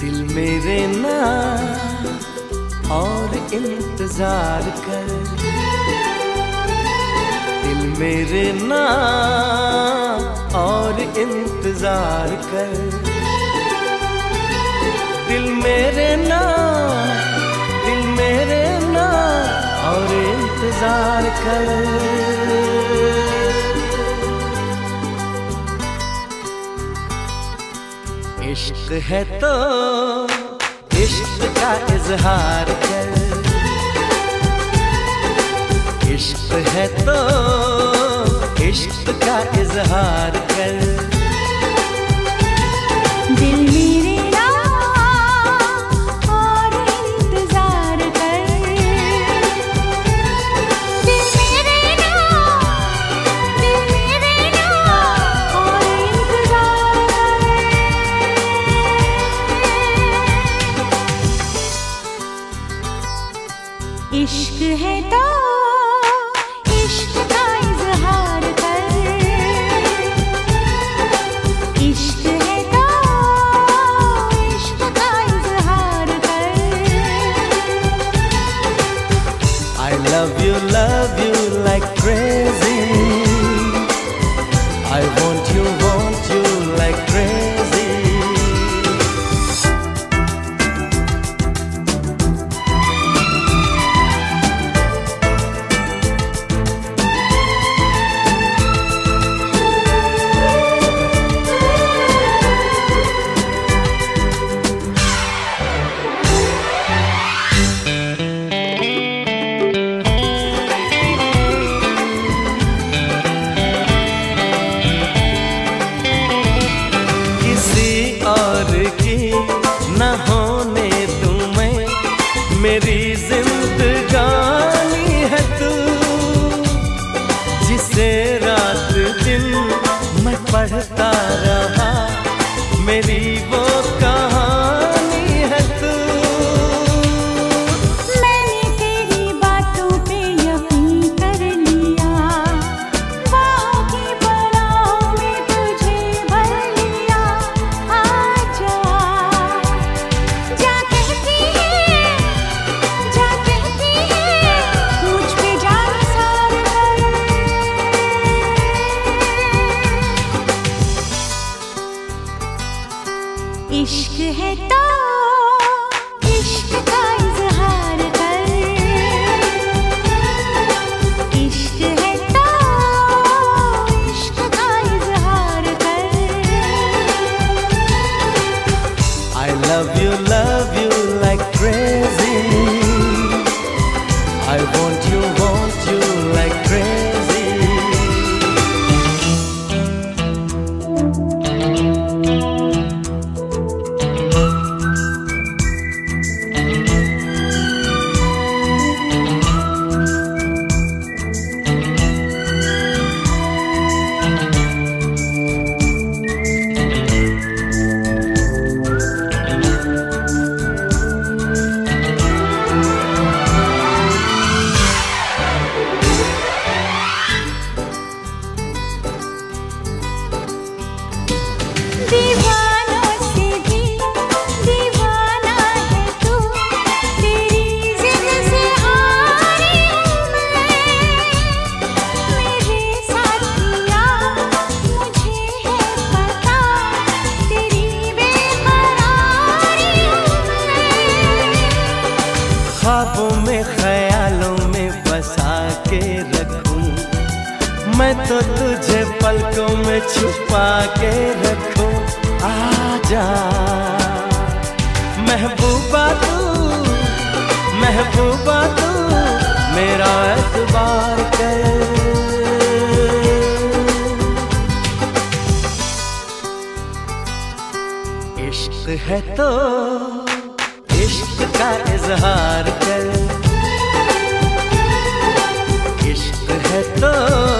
दिल मेरे ना और इंतजार कर, दिल मेरे ना और इंतजार कर, दिल मेरे ना, दिल मेरे ना और इंतजार कर। इश्क है तो इश्क का इजहार कर, इश्क है तो इश्क का इजहार कर। दिल मेरे ना और इंतजार कर, दिल मेरे ना, दिल मेरे ना और इंतजार कर। इश्क है तो इश्क का इजहार कर, इश्क है तो इश्क का इजहार कर। I love you like crazy, I want you like crazy। न होने तुम्हें मेरी जिंदगानी है तू, जिसे रात दिन मैं पढ़ता रहा मेरी वो कहानी है तू। मैंने तेरी बातों पे यकीन कर लिया, बाहों की बाहों में तुझे भर लिया। आजा जा कहती है, जा कहती है मुझ पे जान सार कर। इश्क है तो इश्क का इजहार कर, इश्क है तो इश्क का इजहार कर। I love you like crazy, I want you like crazy। दीवानों से भी दीवाना है तू, तेरी जिद से हारी हूँ मैं। मेरे साथिया मुझे है पता, तेरी बेकरारी हूँ मैं। ख्वाबों में ख्यालों में बसा के रखूं मैं तो तुझे पलकों में छुपा के रखूं। आजा महबूबा तू, महबूबा तू मेरा एतबार कर। इश्क है तो इश्क का इजहार कर, इश्क है तो